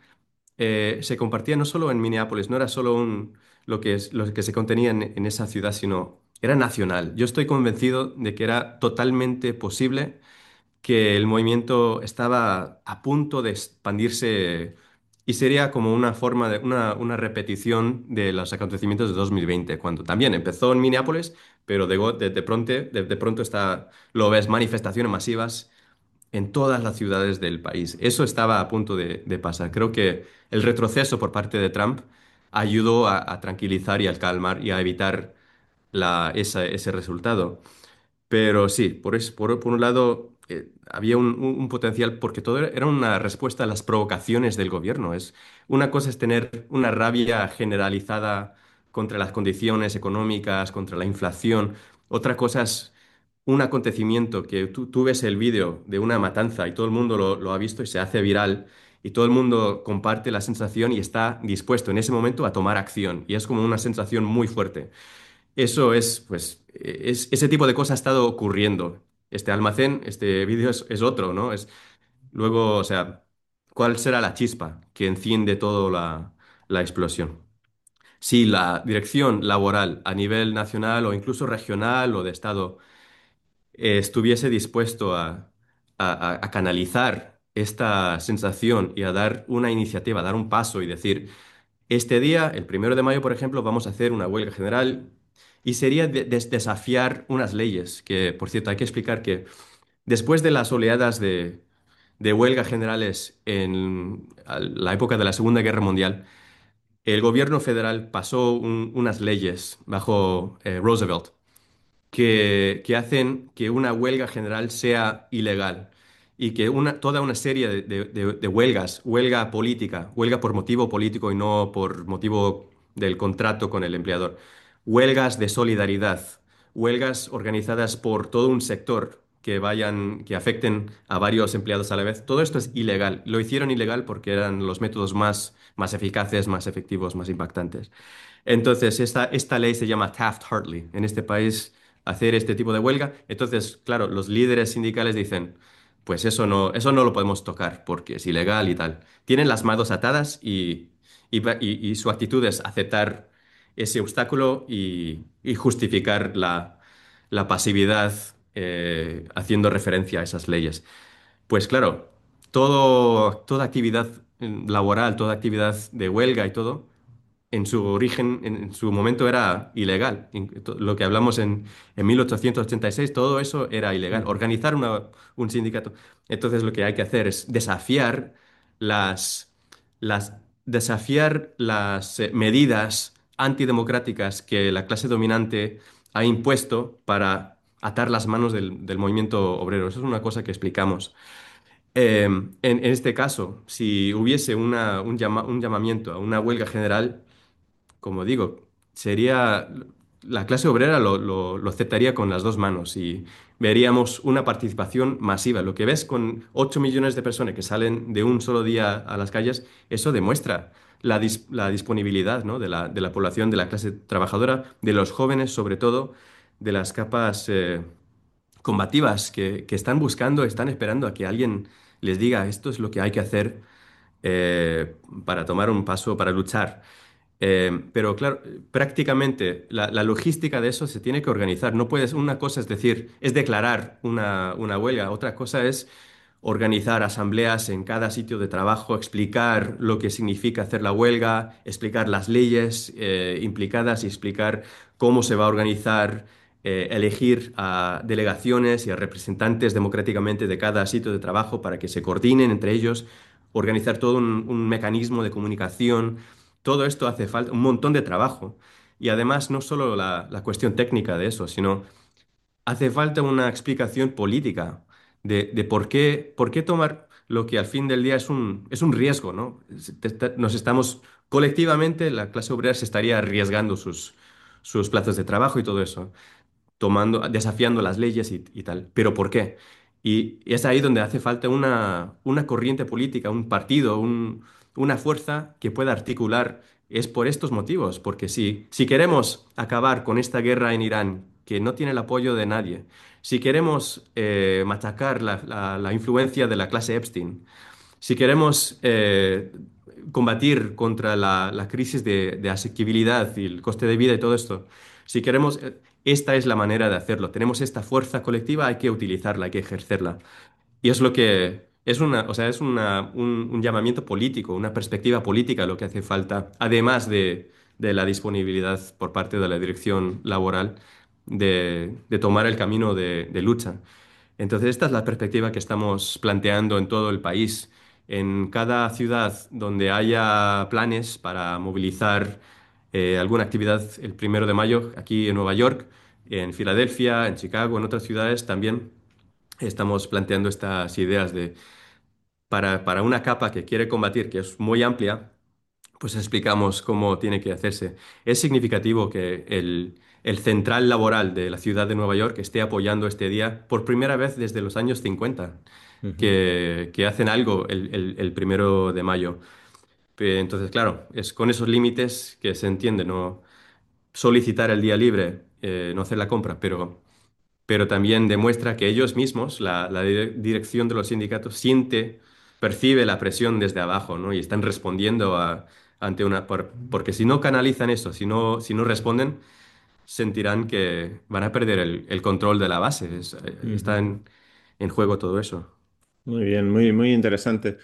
se compartía no solo en Minneapolis, no era solo lo que se contenía en esa ciudad, sino era nacional. Yo estoy convencido de que era totalmente posible que el movimiento estaba a punto de expandirse y sería como una forma de una repetición de los acontecimientos de 2020, cuando también empezó en Minneapolis, pero de pronto lo ves manifestaciones masivas en todas las ciudades del país. Eso estaba a punto de pasar. Creo que el retroceso por parte de Trump ayudó a tranquilizar y a calmar y a evitar ese resultado. Pero sí, por un lado había un potencial, porque todo era una respuesta a las provocaciones del gobierno. Una cosa es tener una rabia generalizada contra las condiciones económicas, contra la inflación. Otra cosa es un acontecimiento que tú ves el vídeo de una matanza y todo el mundo lo ha visto y se hace viral y todo el mundo comparte la sensación y está dispuesto en ese momento a tomar acción. Y es como una sensación muy fuerte. Eso es, pues, ese tipo de cosa ha estado ocurriendo. Este almacén, este vídeo es otro, ¿no? Luego, o sea, ¿cuál será la chispa que enciende toda la explosión? Si la dirección laboral a nivel nacional o incluso regional o de estado estuviese dispuesto a canalizar esta sensación y a dar una iniciativa, a dar un paso y decir, este día, el 1 de mayo, por ejemplo, vamos a hacer una huelga general y sería desafiar unas leyes, que, por cierto, hay que explicar que después de las oleadas de huelga generales en la época de la Segunda Guerra Mundial, el gobierno federal pasó unas leyes bajo Roosevelt que hacen que una huelga general sea ilegal y que toda una serie de huelgas, huelga política, huelga por motivo político y no por motivo del contrato con el empleador, huelgas de solidaridad, huelgas organizadas por todo un sector que afecten a varios empleados a la vez, todo esto es ilegal. Lo hicieron ilegal porque eran los métodos más eficaces, más efectivos, más impactantes. Entonces, esta ley se llama Taft-Hartley. En este país, hacer este tipo de huelga. Entonces, claro, los líderes sindicales dicen, pues eso no lo podemos tocar porque es ilegal y tal. Tienen las manos atadas y su actitud es aceptar ese obstáculo y justificar la pasividad haciendo referencia a esas leyes. Pues claro, toda actividad laboral, toda actividad de huelga y todo en su origen, en su momento era ilegal. Lo que hablamos en 1886, todo eso era ilegal. Mm. Organizar un sindicato. Entonces lo que hay que hacer es desafiar las, desafiar las medidas antidemocráticas que la clase dominante ha impuesto para atar las manos del movimiento obrero. Eso es una cosa que explicamos. En este caso, si hubiese un llamamiento a una huelga general, como digo, sería la clase obrera lo aceptaría con las dos manos y veríamos una participación masiva. Lo que ves con 8 millones de personas que salen de un solo día a las calles, eso demuestra la disponibilidad, ¿no? de la población, de la clase trabajadora, de los jóvenes sobre todo, de las capas combativas que están buscando, están esperando a que alguien les diga esto es lo que hay que hacer para tomar un paso, para luchar. Pero claro, prácticamente la logística de eso se tiene que organizar. No puedes, una cosa es decir, es declarar una huelga, otra cosa es organizar asambleas en cada sitio de trabajo, explicar lo que significa hacer la huelga, explicar las leyes implicadas y explicar cómo se va a organizar, elegir a delegaciones y a representantes democráticamente de cada sitio de trabajo para que se coordinen entre ellos, organizar todo un mecanismo de comunicación. Todo esto hace falta un montón de trabajo. Y además, no solo la cuestión técnica de eso, sino hace falta una explicación política de por qué tomar lo que al fin del día es un riesgo, ¿no? Nos estamos, colectivamente, la clase obrera se estaría arriesgando sus plazos de trabajo y todo eso desafiando las leyes y tal. ¿Pero por qué? Y es ahí donde hace falta una corriente política, un partido, una fuerza que pueda articular. Es por estos motivos, porque si queremos acabar con esta guerra en Irán, que no tiene el apoyo de nadie, si queremos machacar la influencia de la clase Epstein, si queremos combatir contra la crisis de asequibilidad y el coste de vida y todo esto, si queremos, esta es la manera de hacerlo. Tenemos esta fuerza colectiva, hay que utilizarla, hay que ejercerla. Y es lo que es o sea, es un llamamiento político, una perspectiva política lo que hace falta, además de la disponibilidad por parte de la dirección laboral de tomar el camino de lucha. Entonces, esta es la perspectiva que estamos planteando en todo el país. En cada ciudad donde haya planes para movilizar alguna actividad el 1 de mayo, aquí en Nueva York, en Filadelfia, en Chicago, en otras ciudades también, estamos planteando estas ideas para una capa que quiere combatir, que es muy amplia, pues explicamos cómo tiene que hacerse. Es significativo que el central laboral de la ciudad de Nueva York esté apoyando este día por primera vez desde los años 50, Ujú, que hacen algo el 1 de mayo. Entonces, claro, es con esos límites que se entiende, no solicitar el día libre, no hacer la compra, pero también demuestra que ellos mismos, dirección de los sindicatos, percibe la presión desde abajo, ¿no? Y están respondiendo ante porque si no canalizan eso, si no responden, sentirán que van a perder el control de la base. Está ujú. en juego todo eso. Muy bien, muy interesante.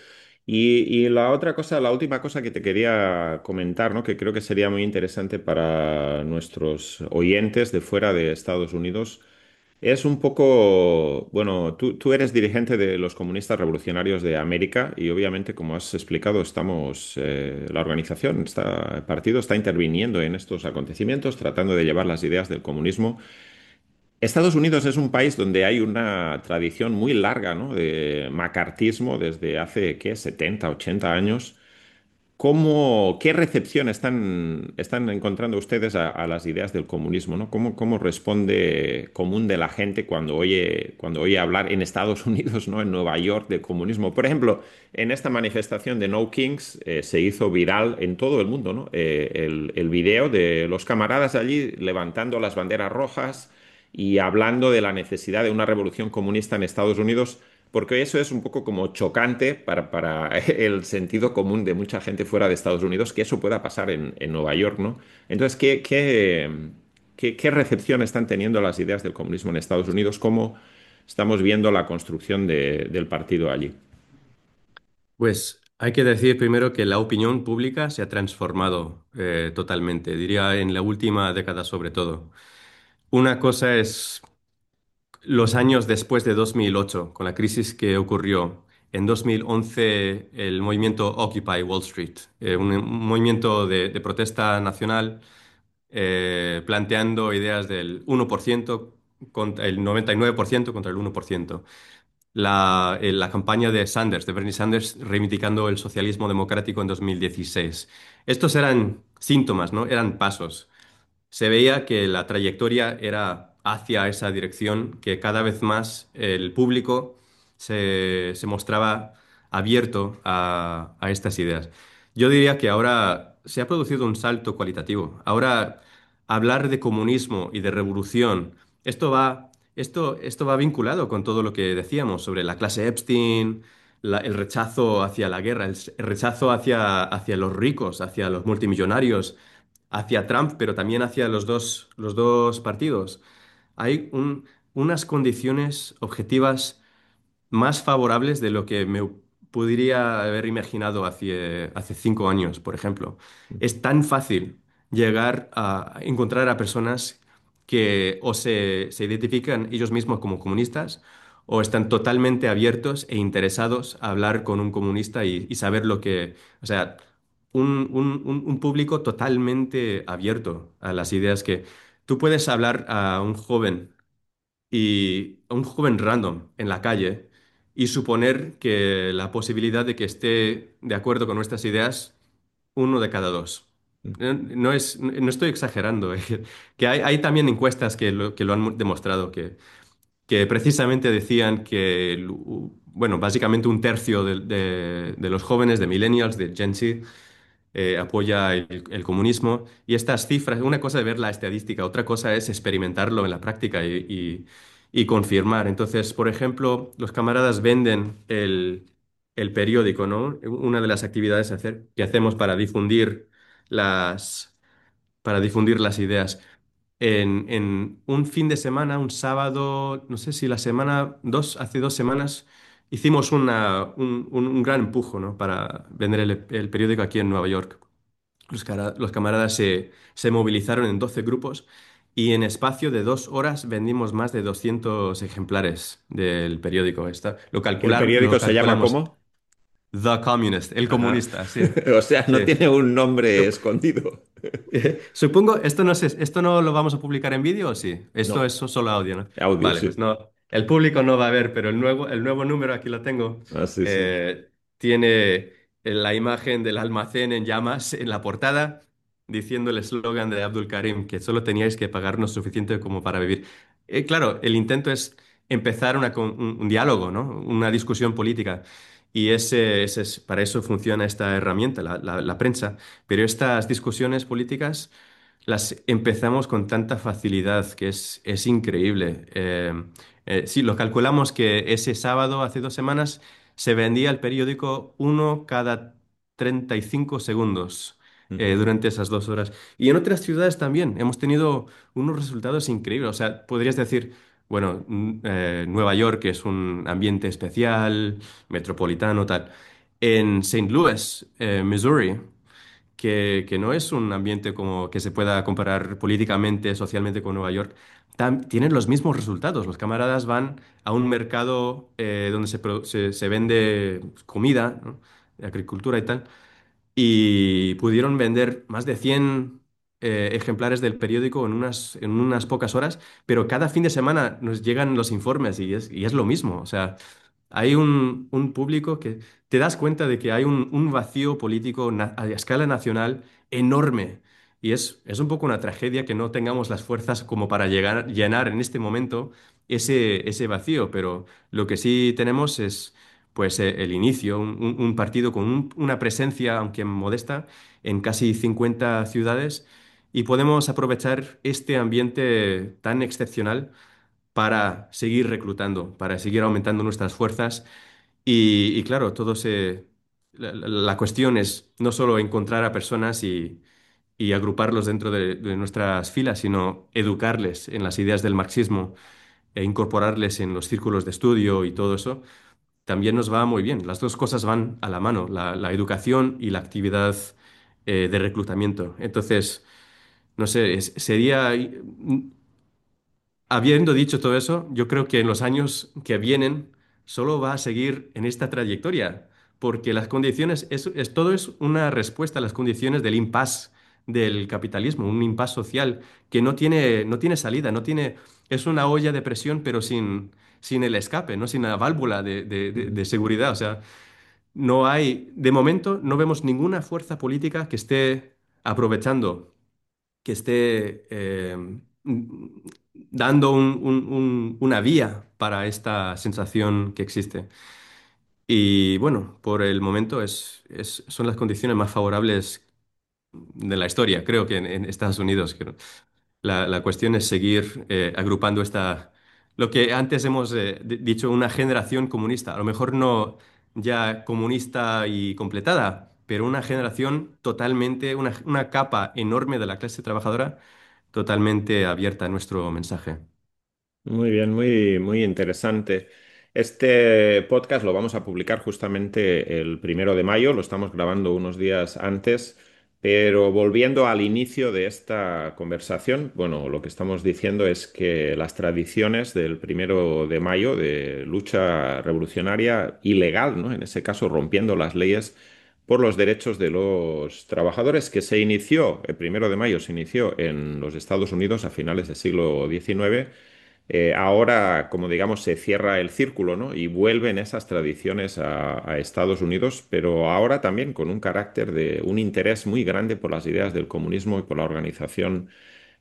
Y la otra cosa, la última cosa que te quería comentar, ¿no? Que creo que sería muy interesante para nuestros oyentes de fuera de Estados Unidos, es un poco, bueno, tú eres dirigente de los comunistas revolucionarios de América y obviamente, como has explicado, la organización, el partido está interviniendo en estos acontecimientos, tratando de llevar las ideas del comunismo. Estados Unidos es un país donde hay una tradición muy larga, ¿no? De macartismo desde hace, ¿qué? 70, 80 años. ¿Qué recepción están encontrando ustedes a las ideas del comunismo, ¿no? ¿Cómo responde común de la gente cuando oye hablar en Estados Unidos, ¿no? En Nueva York de comunismo? Por ejemplo, en esta manifestación de No Kings se hizo viral en todo el mundo, ¿no? El video de los camaradas allí levantando las banderas rojas y hablando de la necesidad de una revolución comunista en Estados Unidos, porque eso es un poco como chocante para el sentido común de mucha gente fuera de Estados Unidos, que eso pueda pasar en Nueva York, ¿no? Entonces, ¿qué recepción están teniendo las ideas del comunismo en Estados Unidos? ¿Cómo estamos viendo la construcción del partido allí? Pues hay que decir primero que la opinión pública se ha transformado totalmente, diría en la última década sobre todo. Una cosa es los años después de 2008, con la crisis que ocurrió. en 2011 el movimiento Occupy Wall Street, un movimiento de protesta nacional planteando ideas del 1% contra el 99% contra el 1%. La campaña de Sanders, de Bernie Sanders, reivindicando el socialismo democrático en 2016. Estos eran síntomas, ¿no? Eran pasos. Se veía que la trayectoria era hacia esa dirección, que cada vez más el público se mostraba abierto a estas ideas. Yo diría que ahora se ha producido un salto cualitativo. Ahora hablar de comunismo y de revolución, esto va vinculado con todo lo que decíamos sobre la clase Epstein, el rechazo hacia la guerra, el rechazo hacia los ricos, hacia los multimillonarios, hacia Trump, pero también hacia los dos partidos. Hay unas condiciones objetivas más favorables de lo que me podría haber imaginado hace 5 años, por ejemplo. Es tan fácil llegar a encontrar a personas que o se identifican ellos mismos como comunistas o están totalmente abiertos e interesados a hablar con un comunista y saber lo que... O sea, un público totalmente abierto a las ideas que tú puedes hablar a un joven y a un joven random en la calle y suponer que la posibilidad de que esté de acuerdo con nuestras ideas, uno de cada dos. No estoy exagerando, que hay también encuestas que lo han demostrado, que precisamente decían que, bueno, básicamente un tercio de los jóvenes, de millennials, de Gen Z, apoya el comunismo. Y estas cifras, una cosa es ver la estadística, otra cosa es experimentarlo en la práctica y confirmar. Entonces, por ejemplo, los camaradas venden el periódico, ¿no? Una de las actividades que hacemos las, para difundir las ideas. En un fin de semana, un sábado, no sé si la semana, hace 2 semanas, hicimos un gran empujo, ¿no? Para vender el periódico aquí en Nueva York. Los camaradas se movilizaron en 12 grupos y en espacio de 2 horas vendimos más de 200 ejemplares del periódico. ¿El Lo periódico se llama calculamos. cómo? The Communist, el Ajá. comunista, sí. O sea, no Sí. tiene un nombre escondido. Supongo, esto no lo vamos a publicar en vídeo o sí. Esto es No, solo audio, ¿no? audio, Vale, pues sí. no. El público no va a ver, pero el nuevo número, aquí lo tengo, Ah, sí, sí. tiene la imagen del almacén en llamas en la portada, diciendo el eslogan de Abdul Karim, que solo teníais que pagarnos suficiente como para vivir. Claro, el intento es empezar un diálogo, ¿no? Una discusión política. Y para eso funciona esta herramienta, la prensa. Pero estas discusiones políticas las empezamos con tanta facilidad que es increíble. Sí, lo calculamos que ese sábado, hace 2 semanas, se vendía el periódico uno cada 35 segundos Ujú. durante esas 2 horas. Y en otras ciudades también hemos tenido unos resultados increíbles. O sea, podrías decir, bueno, Nueva York es un ambiente especial, metropolitano, tal. En Saint Louis, Missouri, que no es un ambiente como que se pueda comparar políticamente, socialmente con Nueva York, tienen los mismos resultados. Los camaradas van a un mercado donde se vende comida, ¿no? De agricultura y tal, y pudieron vender más de 100 ejemplares del periódico en unas pocas horas, pero cada fin de semana nos llegan los informes y es lo mismo. O sea, hay un público que te das cuenta de que hay un vacío político a escala nacional enorme. Y es un poco una tragedia que no tengamos las fuerzas como para llenar en este momento ese vacío, pero lo que sí tenemos es pues el inicio, un partido con una presencia, aunque modesta, en casi 50 ciudades y podemos aprovechar este ambiente tan excepcional para seguir reclutando, para seguir aumentando nuestras fuerzas y claro, la cuestión es no solo encontrar a personas y agruparlos dentro de nuestras filas, sino educarles en las ideas del marxismo e incorporarles en los círculos de estudio y todo eso también nos va muy bien. Las dos cosas van a la mano, la educación y la actividad de reclutamiento. Entonces, no sé, habiendo dicho todo eso, yo creo que en los años que vienen solo va a seguir en esta trayectoria, porque las condiciones, todo es una respuesta a las condiciones del impasse del capitalismo, un impasse social que no tiene salida, es una olla de presión, pero sin el escape, ¿no? Sin la válvula de seguridad. O sea, de momento, no vemos ninguna fuerza política que esté aprovechando, que esté dando una vía para esta sensación que existe. Y bueno, por el momento son las condiciones más favorables de la historia, creo que en Estados Unidos. La cuestión es seguir agrupando lo que antes hemos dicho, una generación comunista. A lo mejor no ya comunista y completada, pero una generación totalmente, una capa enorme de la clase trabajadora totalmente abierta a nuestro mensaje. Muy bien, muy, muy interesante. Este podcast lo vamos a publicar justamente el 1 de mayo, lo estamos grabando unos días antes, pero volviendo al inicio de esta conversación, bueno, lo que estamos diciendo es que las tradiciones del 1 de mayo de lucha revolucionaria ilegal, ¿no? En ese caso, rompiendo las leyes por los derechos de los trabajadores, que se inició, el 1 de mayo se inició en los Estados Unidos a finales del siglo XIX. Ahora, como digamos, se cierra el círculo, ¿no? Y vuelven esas tradiciones a Estados Unidos, pero ahora también con un carácter de un interés muy grande por las ideas del comunismo y por la organización,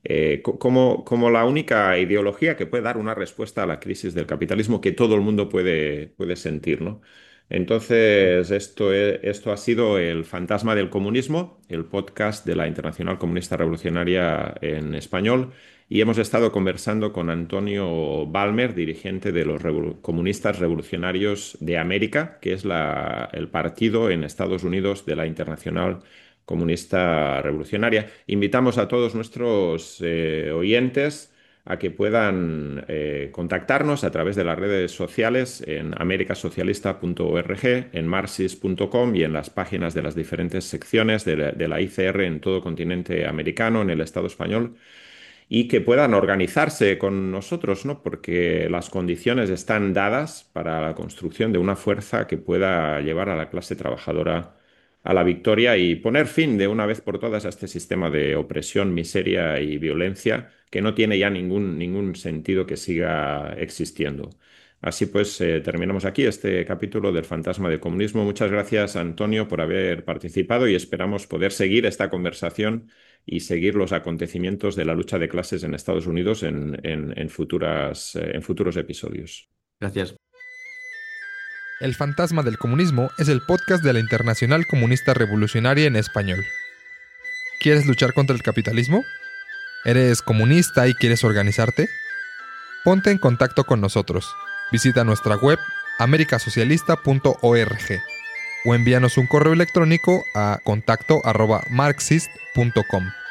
como la única ideología que puede dar una respuesta a la crisis del capitalismo que todo el mundo puede sentir, ¿no? Entonces, esto ha sido El Fantasma del Comunismo, el podcast de la Internacional Comunista Revolucionaria en español. Y hemos estado conversando con Antonio Balmer, dirigente de los Comunistas Revolucionarios de América, que es el partido en Estados Unidos de la Internacional Comunista Revolucionaria. Invitamos a todos nuestros oyentes a que puedan contactarnos a través de las redes sociales en americasocialista.org, en marxist.com y en las páginas de las diferentes secciones de la ICR en todo continente americano, en el Estado español, y que puedan organizarse con nosotros, ¿no? Porque las condiciones están dadas para la construcción de una fuerza que pueda llevar a la clase trabajadora a la victoria y poner fin de una vez por todas a este sistema de opresión, miseria y violencia que no tiene ya ningún sentido que siga existiendo. Así pues, terminamos aquí este capítulo del Fantasma del Comunismo. Muchas gracias, Antonio, por haber participado y esperamos poder seguir esta conversación y seguir los acontecimientos de la lucha de clases en Estados Unidos en futuros episodios. Gracias. El Fantasma del Comunismo es el podcast de la Internacional Comunista Revolucionaria en español. ¿Quieres luchar contra el capitalismo? ¿Eres comunista y quieres organizarte? Ponte en contacto con nosotros. Visita nuestra web americasocialista.org o envíanos un correo electrónico a contacto@marxist.com.